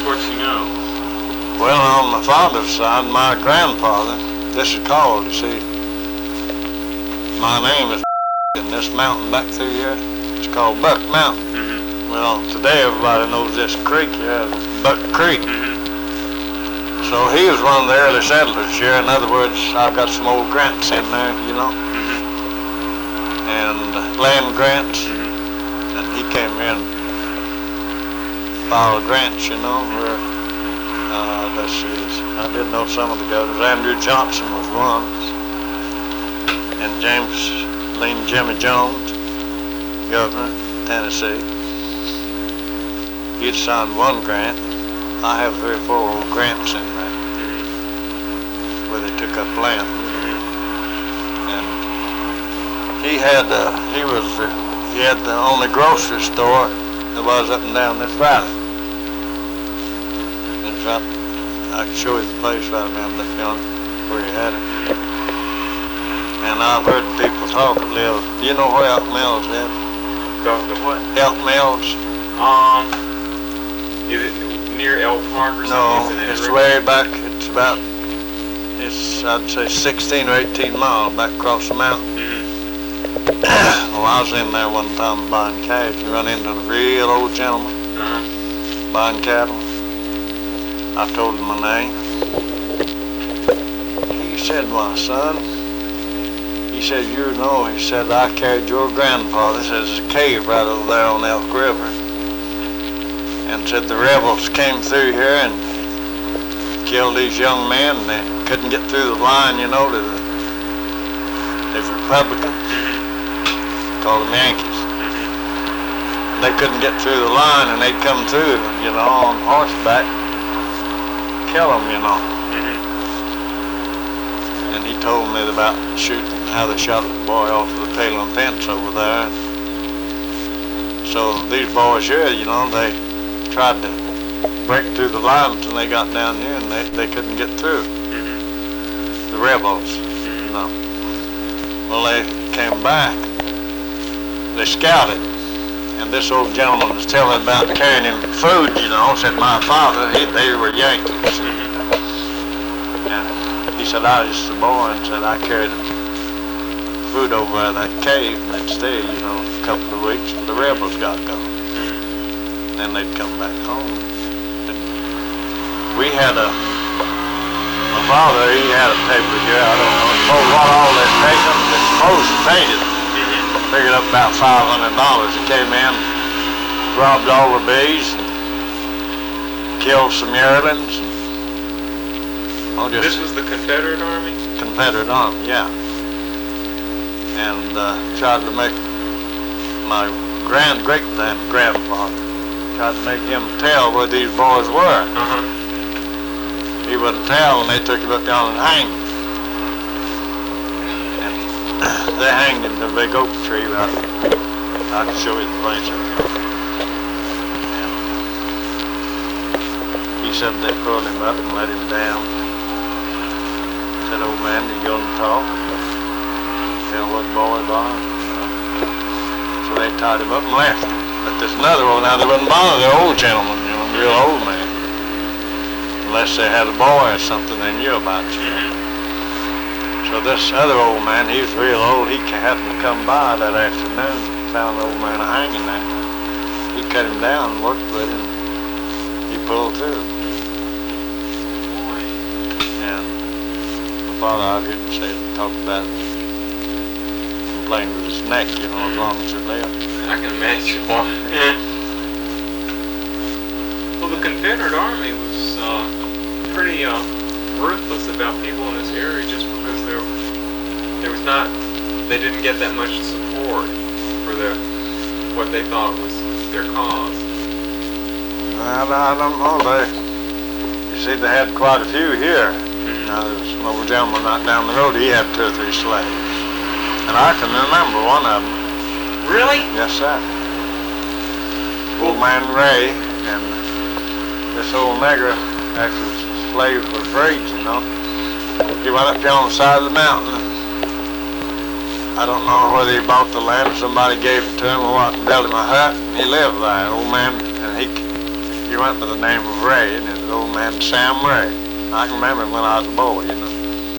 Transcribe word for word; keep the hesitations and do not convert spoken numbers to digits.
what you know. Well, on my father's side, my grandfather, this is called, you see, my name is in this mountain back through here, it's called Buck Mountain. Mm-hmm. Well, today everybody knows this creek here, Buck Creek. Mm-hmm. So he was one of the early settlers here. In other words, I've got some old grants in there, you know, Mm-hmm. and land grants, Mm-hmm. and he came in, filed grants, you know, where, uh, let's see, I did know some of the governors. Andrew Johnson was one, and James Lean Jimmy Jones, governor, Tennessee. He'd signed one grant. I have three or four old grants in there where they took up land. And he had, uh, he was, uh, he had the only grocery store that was up and down this valley. It's up, I can show you the place right around that yonder where he had it. And I've heard people talk that live, do you know where Elk Mills is? Go to what? Elk Mills? Um, is it near Elk Park or No, something? Is it it's in way back, it's about, it's, I'd say sixteen or eighteen miles back across the mountain. Mm-hmm. Well, I was in there one time buying cash. We run into a real old gentleman Uh-huh. buying cattle. I told him my name. He said, "My son," he said, "you know," he said, "I carried your grandfather." He says, "There's a cave right over there on Elk River." And said the rebels came through here and killed these young men, and they couldn't get through the line, you know, to the, the Republicans, called them Yankees. They couldn't get through the line, and they'd come through, you know, on horseback, kill them, you know. And he told me about shooting, how they shot the boy off of the Palin fence over there. So these boys here, you know, they tried to break through the lines and they got down here and they, they couldn't get through. The rebels, you know. Well, they came back. They scouted. And this old gentleman was telling about carrying him food, you know, said my father, he, they were Yankees. And he said, I was just a boy, and said I carried food over at that cave next day, you know, a couple of weeks, and the rebels got going. Then they'd come back home. And we had a, my father, he had a paper here, I don't know, suppose what all they'd taken, they supposed to painted. Figured up about five hundred dollars. He came in, robbed all the bees, killed some yearlings. Oh, just This was the Confederate Army? Confederate Army, yeah. And uh, tried to make my grand great grandfather tried to make him tell where these boys were. Uh-huh. He wouldn't tell, and they took him up down and hanged him. They hanged him in the big oak tree. Right. I can show you the place up here. And he said they pulled him up and let him down. Said, old man, you going to talk? Tell what boys are. So they tied him up and left him. But there's another one now, they wouldn't bother the old gentleman, you know, the real old man. Unless they had a boy or something they knew about, you know. So this other old man, he was real old, he happened to come by that afternoon, found the old man hanging there. He cut him down and worked with him. He pulled through. And my father out here said, talked about it, complained with his neck, you know, as long as it lived. I can imagine why. Well, the Confederate Army was uh, pretty uh, ruthless about people in this area just because there, there was not, they didn't get that much support for the, what they thought was their cause. Well, I don't know, they, you see they had quite a few here. Now there's an old gentleman right down the road, he had two or three slaves. And I can remember one of them. Really? Yes, sir. Old man Ray and this old nigger actually slaves were freed, you know. He went up here on the side of the mountain. And I don't know whether he bought the land or somebody gave it to him or what, and built him a hut. He lived there, old man, and he He went by the name of Ray, and his old man Sam Ray. I can remember him when I was a boy, you know.